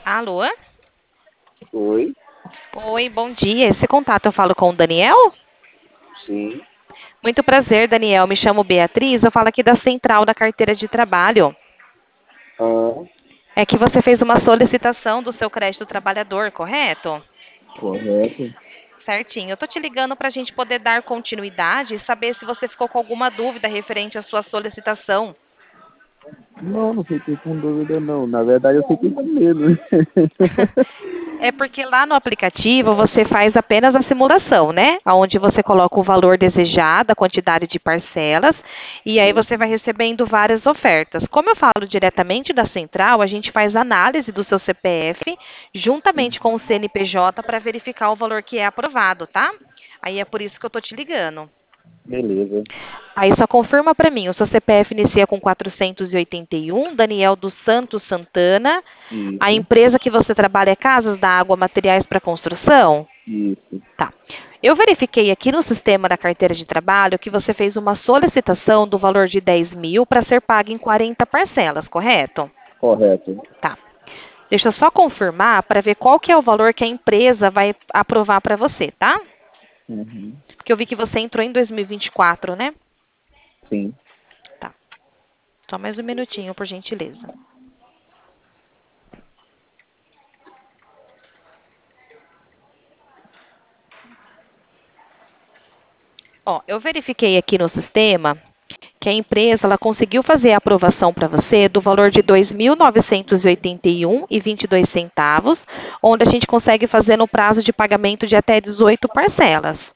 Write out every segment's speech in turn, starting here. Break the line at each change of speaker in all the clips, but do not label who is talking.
Alô?
Oi,
Oi, bom dia. Esse contato eu falo com o Daniel?
sim.
Muito prazer, Daniel. Me chamo Beatriz. Eu falo aqui da Central da Carteira de Trabalho.
Ah,
É que você fez uma solicitação do seu crédito trabalhador, correto?
correto.
Certinho. Eu tô te ligando para a gente poder dar continuidade e saber se você ficou com alguma dúvida referente à sua solicitação.
Não, não fiquei com dúvida, não. Na verdade, eu fiquei com medo.
É porque lá no aplicativo você faz apenas a simulação, né? Onde você coloca o valor desejado, a quantidade de parcelas, e aí você vai recebendo várias ofertas. Como eu falo diretamente da central, a gente faz análise do seu CPF juntamente com o CNPJ para verificar o valor que é aprovado, tá? Aí é por isso que eu tô te ligando.
Beleza.
Aí só confirma para mim, o seu CPF inicia com 481, Daniel dos Santos Santana. A
Isso,
empresa que você trabalha é Casas da Água Materiais para Construção?
isso.
Tá. Eu verifiquei aqui no sistema da carteira de trabalho que você fez uma solicitação do valor de 10 mil para ser paga em 40 parcelas, correto?
Correto.
Tá. Deixa eu só confirmar para ver qual que é o valor que a empresa vai aprovar para você, tá?
Uhum.
Porque eu vi que você entrou em 2024, né?
Sim.
Tá. Só mais um minutinho, por gentileza. Ó, eu verifiquei aqui no sistema que a empresa ela conseguiu fazer a aprovação para você do valor de 2.981,22 centavos, onde a gente consegue fazer no prazo de pagamento de até 18 parcelas.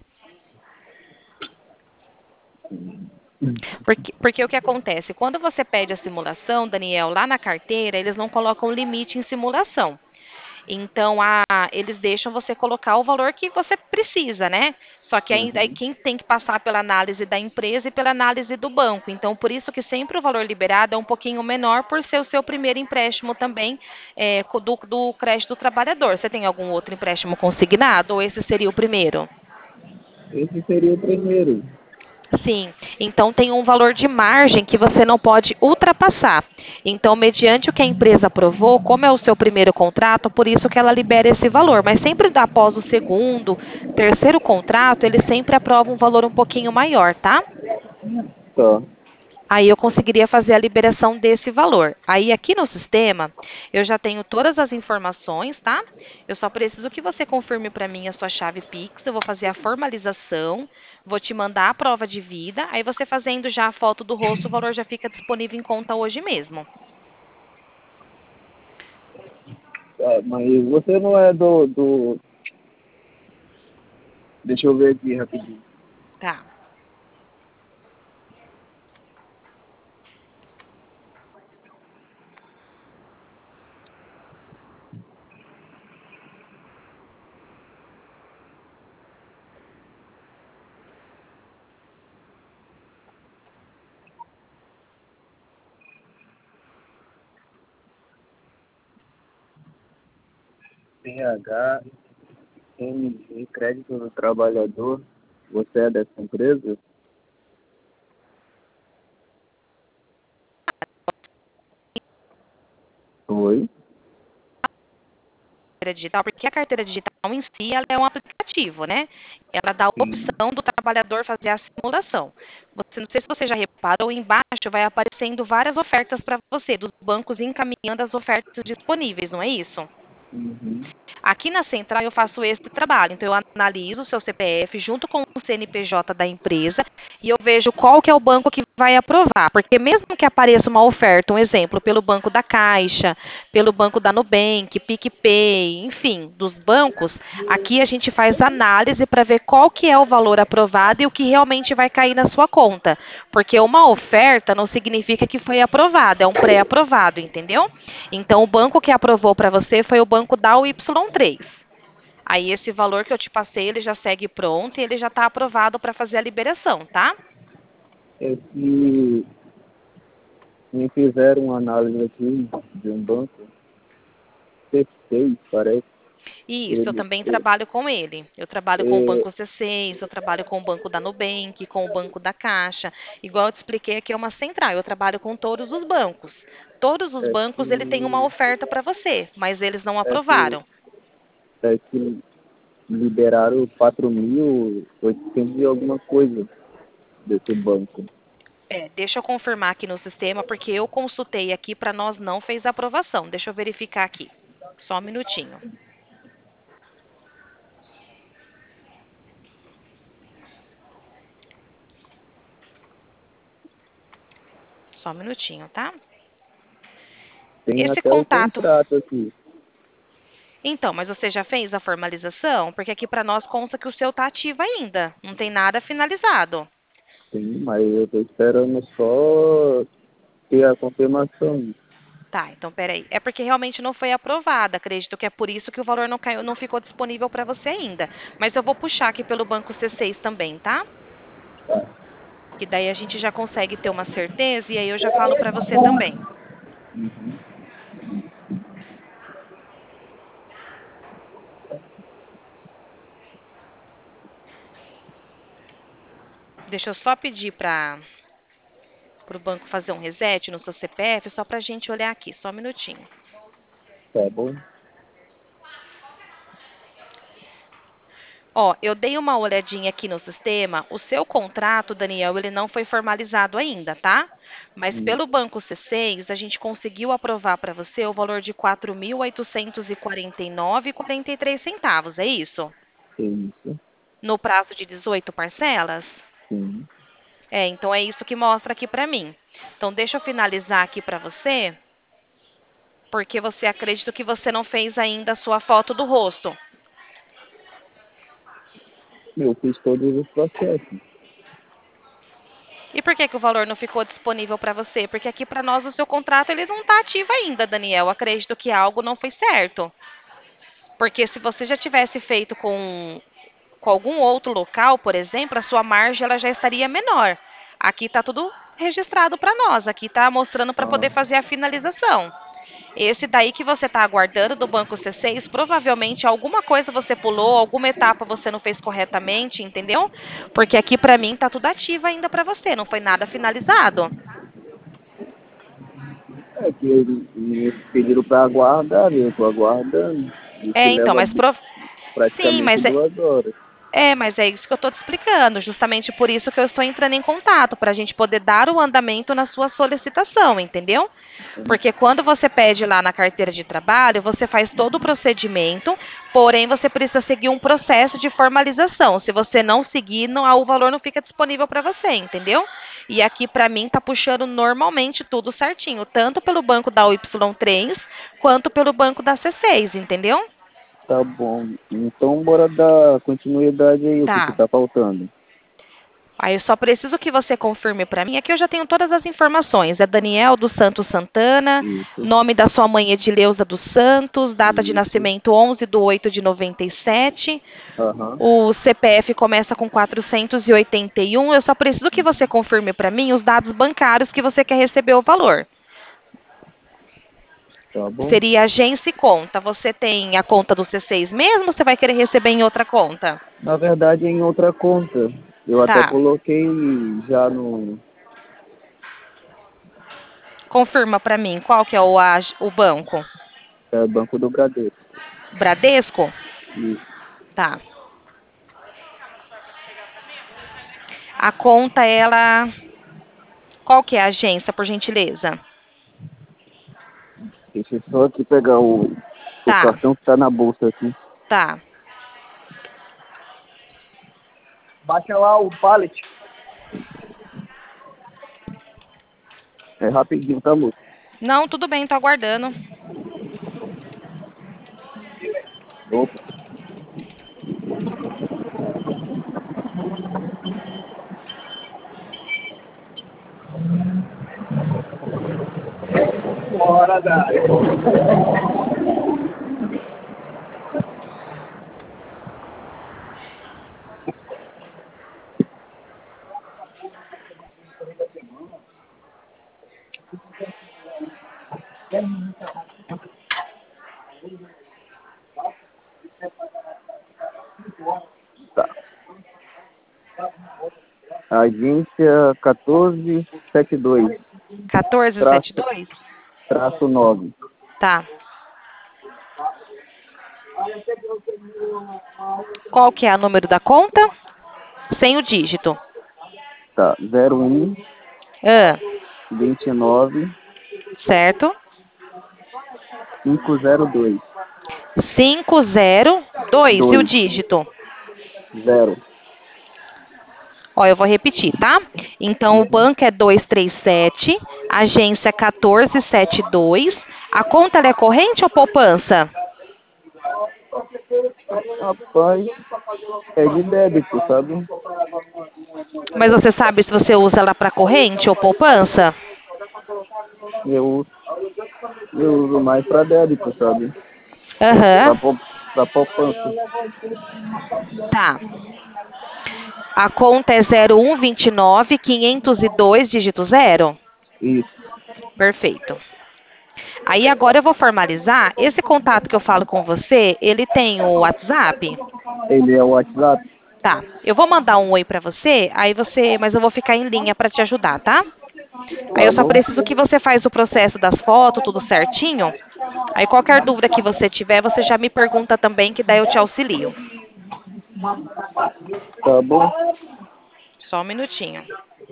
Porque o que acontece? Quando você pede a simulação, Daniel, lá na carteira, eles não colocam limite em simulação. Então, eles deixam você colocar o valor que você precisa, né? Só que aí
Uhum.
quem tem que passar pela análise da empresa e pela análise do banco. Então, por isso que sempre o valor liberado é um pouquinho menor por ser o seu primeiro empréstimo também do crédito do trabalhador. Você tem algum outro empréstimo consignado ou esse seria o primeiro?
Esse seria o primeiro.
Sim, então tem um valor de margem que você não pode ultrapassar. Então, mediante o que a empresa aprovou, como é o seu primeiro contrato, por isso que ela libera esse valor. Mas sempre após o segundo, terceiro contrato, eles sempre aprovam um valor um pouquinho maior, tá?
Tá.
Aí eu conseguiria fazer a liberação desse valor. Aí aqui no sistema, eu já tenho todas as informações, tá? Eu só preciso que você confirme para mim a sua chave Pix. Eu vou fazer a formalização, vou te mandar a prova de vida. Aí você fazendo já a foto do rosto, o valor já fica disponível em conta hoje mesmo.
Tá, mas você não é do... Deixa eu ver aqui rapidinho.
Tá.
THMG, Crédito do Trabalhador. Você é dessa empresa? Oi?
Carteira digital, porque a carteira digital em si ela é um aplicativo, né? Ela dá a
Sim.
opção do trabalhador fazer a simulação. Você, não sei se você já reparou, embaixo vai aparecendo várias ofertas para você, dos bancos encaminhando as ofertas disponíveis, não é isso?
Uhum.
Aqui na central eu faço esse trabalho, então eu analiso o seu CPF junto com o CNPJ da empresa e eu vejo qual que é o banco que vai aprovar, porque mesmo que apareça uma oferta, um exemplo, pelo banco da Caixa, pelo banco da Nubank, PicPay, enfim, dos bancos, aqui a gente faz análise para ver qual que é o valor aprovado e o que realmente vai cair na sua conta, porque uma oferta não significa que foi aprovada, é um pré-aprovado, entendeu? Então, o banco que aprovou para você foi o banco da Y3. Aí, esse valor que eu te passei, ele já segue pronto e ele já está aprovado para fazer a liberação, tá?
É que me fizeram uma análise aqui de um banco, C6, parece.
Isso, eu
Ele,
também trabalho com ele. Eu trabalho com o
é,
Banco C6, eu trabalho com o Banco da Nubank, com o Banco da Caixa. Igual eu te expliquei, aqui é uma central, eu trabalho com todos os bancos. Todos os
é
bancos, ele tem uma
que,
oferta para você, mas eles não
é que,
aprovaram.
é que liberaram 4.800 e alguma coisa desse banco.
É, deixa eu confirmar aqui no sistema, porque eu consultei aqui para nós não fez aprovação. Deixa eu verificar aqui. Só um minutinho. Só um minutinho, tá?
Tem
Esse
até o
contato.
contrato aqui.
Então, mas você já fez a formalização? Porque aqui para nós consta que o seu tá ativo ainda. Não tem nada finalizado.
Sim, mas eu tô esperando só ter a confirmação.
Tá, então peraí. É porque realmente não foi aprovada. Acredito que é por isso que o valor não caiu, não ficou disponível para você ainda. Mas eu vou puxar aqui pelo banco C6 também, tá? Que daí a gente já consegue ter uma certeza e aí eu já falo para você também. Deixa eu só pedir para o banco fazer um reset no seu CPF, só para a gente olhar aqui, só um minutinho.
Tá bom?
Ó, eu dei uma olhadinha aqui no sistema. O seu contrato, Daniel, ele não foi formalizado ainda, tá? Mas
Isso,
pelo Banco C6, a gente conseguiu aprovar para você o valor de 4.849,43 centavos, é isso?
é isso.
No prazo de 18 parcelas?
Sim.
É, então é isso que mostra aqui para mim. Então deixa eu finalizar aqui para você, porque você acredita que você não fez ainda a sua foto do rosto.
Eu fiz todos os processos.
E por que que o valor não ficou disponível para você? Porque aqui para nós o seu contrato ele não está ativo ainda, Daniel. Eu acredito que algo não foi certo. Porque se você já tivesse feito com algum outro local, por exemplo, a sua margem ela já estaria menor. Aqui está tudo registrado para nós. Aqui está mostrando para poder
Ah,
fazer a finalização. Esse daí que você está aguardando do Banco C6, provavelmente alguma coisa você pulou, alguma etapa você não fez corretamente, entendeu? Porque aqui para mim tá tudo ativo ainda para você, não foi nada finalizado.
é que eles me pediram para aguardar, eu tô aguardando. Isso
É, então,
leva
mas sim,
praticamente
mas
2 horas.
mas é isso que eu estou te explicando, justamente por isso que eu estou entrando em contato, para a gente poder dar o andamento na sua solicitação, entendeu? Porque quando você pede lá na carteira de trabalho, você faz todo o procedimento, porém você precisa seguir um processo de formalização. Se você não seguir, não, o valor não fica disponível para você, entendeu? E aqui para mim tá puxando normalmente tudo certinho, tanto pelo banco da Y3 quanto pelo banco da C6, entendeu?
Tá bom. Então bora dar continuidade aí, o que
Tá.
tá faltando.
Aí eu só preciso que você confirme para mim. Aqui eu já tenho todas as informações. É Daniel dos Santos Santana,
Isso,
nome da sua mãe Edileuza dos Santos, data de
isso.
nascimento 11/8 de 97.
Aham.
O CPF começa com 481. Eu só preciso que você confirme para mim os dados bancários que você quer receber o valor.
Tá bom.
Seria agência e conta. Você tem a conta do C6 mesmo ou você vai querer receber em outra conta?
Na verdade, é em outra conta. Eu até
Tá.
coloquei já no
Confirma para mim qual que é o banco.
Banco do Bradesco.
Bradesco?
Isso.
Tá. A conta, ela. Qual que é a agência, por gentileza?
Deixa eu só aqui pegar o
Tá,
cartão que tá na bolsa aqui.
tá.
Baixa lá o pallet. É rapidinho, tá, moço?
Não, tudo bem, tô aguardando.
Opa. Bora, Dário. Tá. Agência 1472, traço,
1472?
traço 9.
Tá. Qual que é o número da conta? Sem o dígito.
Tá. 01
Ah,
29
certo.
502.
502 e o
2.
dígito.
0.
Ó, eu vou repetir, tá? Então, o banco é 237, agência 1472. A conta ela é corrente ou poupança?
Rapaz, é de débito, sabe?
Mas você sabe se você usa ela para corrente ou poupança?
Eu, eu uso mais pra débito, sabe?
Aham,
Pra poupança.
tá. A conta é 0129 502 dígito 0?
Isso.
Perfeito. Aí agora eu vou formalizar. Esse contato que eu falo com você, ele tem o WhatsApp?
Ele é o WhatsApp?
Tá. Eu vou mandar um oi pra você, mas eu vou ficar em linha pra te ajudar, tá? Aí
Tá
eu só
bom?
preciso que você faz o processo das fotos, tudo certinho. Aí qualquer dúvida que você tiver, você já me pergunta também, que daí eu te auxilio.
Tá bom?
Só um minutinho.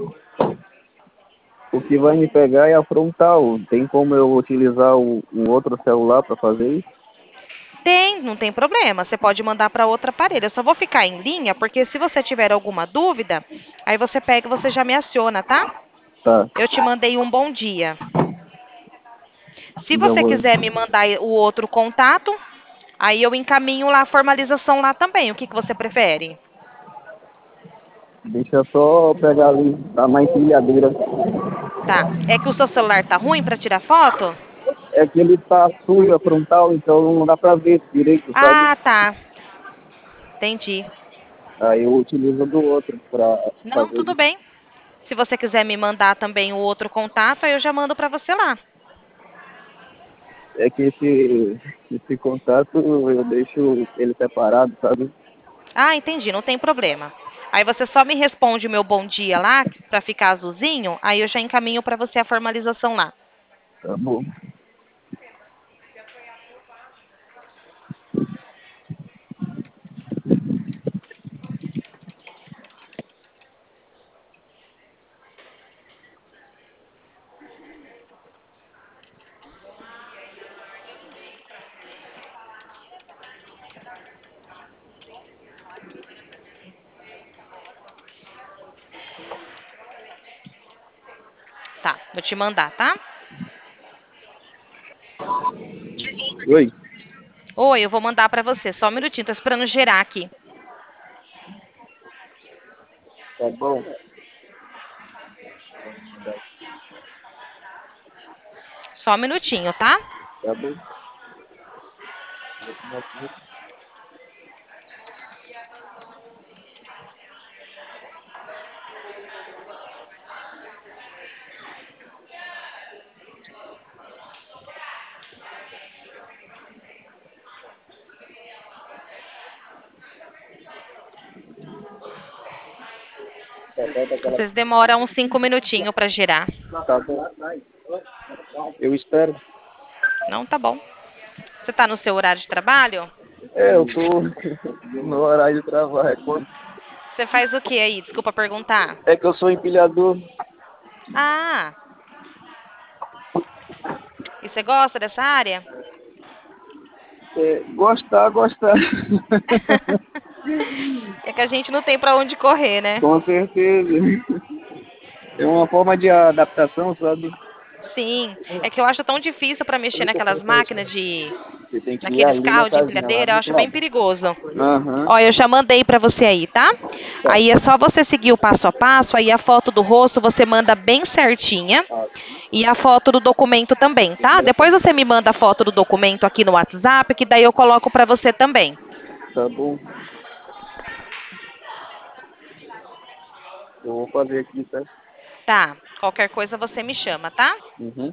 O que vai me pegar é a frontal. Tem como eu utilizar um outro celular para fazer isso?
Tem, não tem problema. Você pode mandar para outro aparelho. Eu só vou ficar em linha, porque se você tiver alguma dúvida, aí você pega e você já me aciona, tá?
Tá.
Eu te mandei um bom dia. Se
Já
você
vou.
quiser me mandar o outro contato, aí eu encaminho lá a formalização lá também. O que que você prefere?
Deixa eu só pegar ali, tá na empilhadeira.
Tá. É que o seu celular tá ruim para tirar foto?
É que ele tá sujo a frontal, então não dá pra ver direito, sabe?
Ah, tá. Entendi.
Aí eu utilizo do outro pra
Não,
fazer
tudo
isso.
bem. Se você quiser me mandar também o outro contato, aí eu já mando para você lá.
É que esse contato eu deixo ele separado, sabe?
Ah, entendi, não tem problema. Aí você só me responde o meu bom dia lá, para ficar azulzinho, aí eu já encaminho para você a formalização lá.
Tá bom.
Tá, vou te mandar, tá?
Oi?
Oi, eu vou mandar para você. Só um minutinho, tô esperando gerar aqui.
Tá bom.
Só um minutinho, tá?
Tá bom.
Vocês demoram uns 5 minutinhos para gerar.
Tá bom. Eu espero.
Não, tá bom. Você tá no seu horário de trabalho?
É, eu tô no horário de trabalho.
Você faz o que aí? Desculpa perguntar.
É que eu sou empilhador.
Ah, e você gosta dessa área?
É, gostar, gostar.
É que a gente não tem para onde correr, né?
Com certeza. É uma forma de adaptação, sabe?
Sim, é que eu acho tão difícil para mexer naquelas máquinas
Você tem que ir
naqueles
ali na
carros de
casinha lá
empilhadeira, eu
do outro
acho bem
lado.
perigoso.
Aham.
Ó, eu já mandei para você aí, tá?
Tá.
Aí é só você seguir o passo a passo, aí a foto do rosto você manda bem certinha e a foto do documento também, tá? Depois você me manda a foto do documento aqui no WhatsApp, que daí eu coloco para você também.
Tá bom. Eu vou fazer aqui, tá?
Tá? Qualquer coisa você me chama, tá?
Uhum.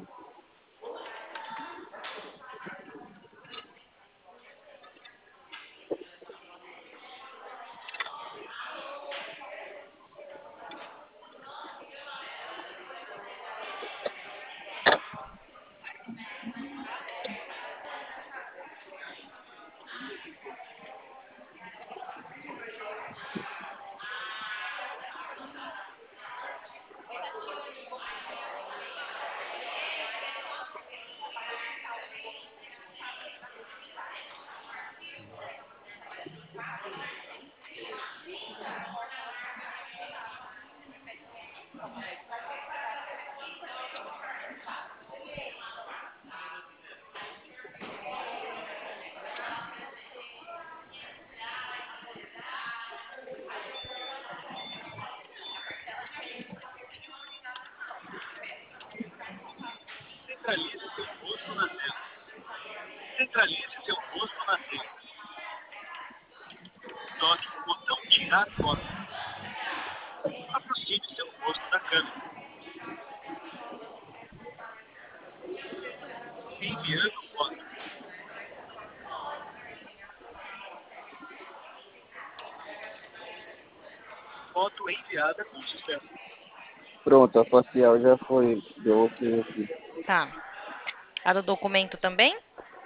Pronto, a facial já foi. Deu ok aqui.
Tá. A do documento também?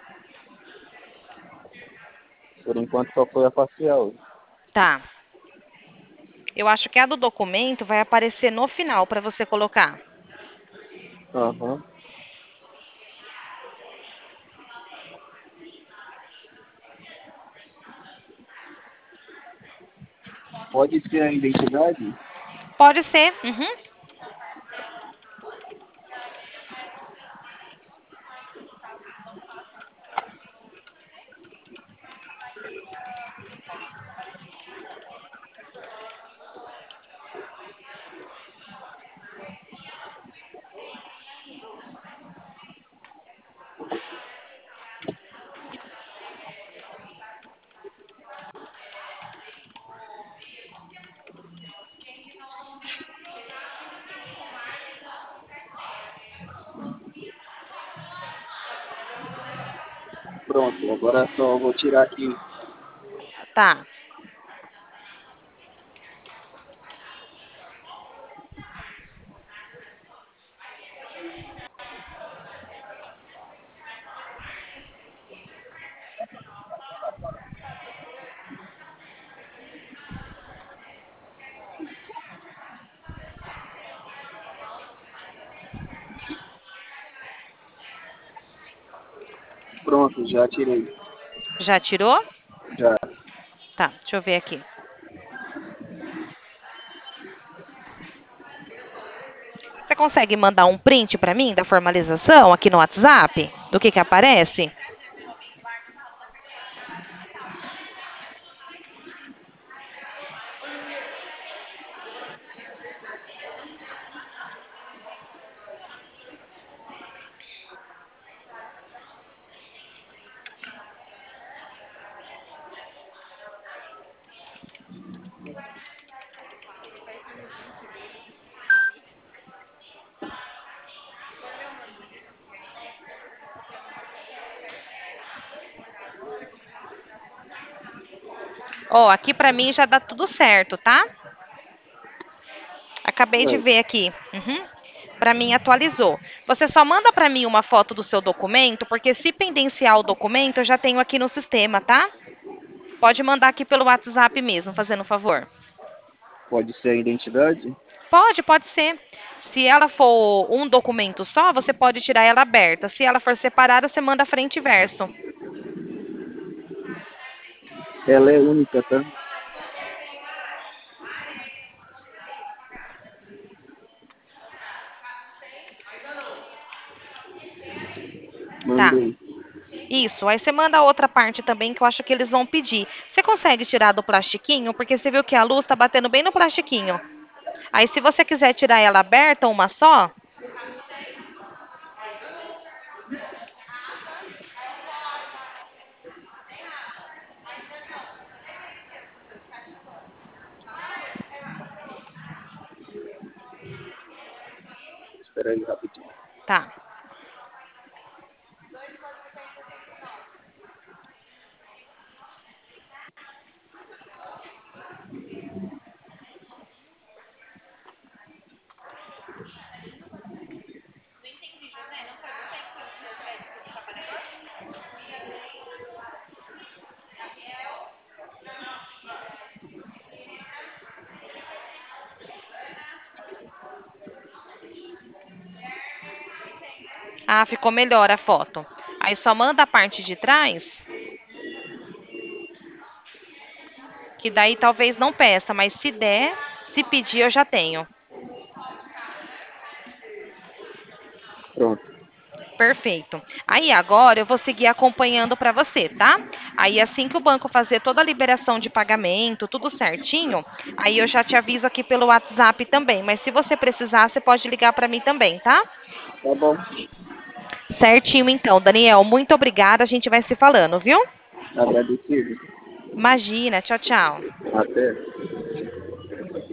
Por enquanto só foi a facial.
Tá. Eu acho que a do documento vai aparecer no final para você colocar.
Aham. Pode ser a identidade?
Pode ser. Uhum.
Pronto, agora só vou tirar aqui.
Tá.
Pronto, já tirei.
Já tirou?
Já.
Tá, deixa eu ver aqui. Você consegue mandar um print para mim da formalização aqui no WhatsApp? Do que aparece? Ó, aqui para mim já dá tudo certo, tá? Acabei de ver aqui. Uhum. Para mim atualizou. Você só manda para mim uma foto do seu documento, porque se pendenciar o documento, eu já tenho aqui no sistema, tá? Pode mandar aqui pelo WhatsApp mesmo, fazendo um favor.
Pode ser a identidade?
Pode ser. Se ela for um documento só, você pode tirar ela aberta. Se ela for separada, você manda frente e verso.
Ela é única, tá?
Tá.
Mandei.
Isso. Aí você manda a outra parte também, que eu acho que eles vão pedir. Você consegue tirar do plastiquinho? Porque você viu que a luz tá batendo bem no plastiquinho. Aí, se você quiser tirar ela aberta, uma só,
Espera aí rapidinho.
tá. Ah, ficou melhor a foto. Aí só manda a parte de trás, que daí talvez não peça, mas se der, se pedir, eu já tenho.
Pronto.
Perfeito. Aí agora eu vou seguir acompanhando para você, tá? Aí assim que o banco fazer toda a liberação de pagamento, tudo certinho, aí eu já te aviso aqui pelo WhatsApp também. Mas se você precisar, você pode ligar para mim também, tá?
Tá bom.
Certinho, então. Daniel, muito obrigada. A gente vai se falando, viu?
Agradecido.
Imagina. Tchau, tchau.
Até.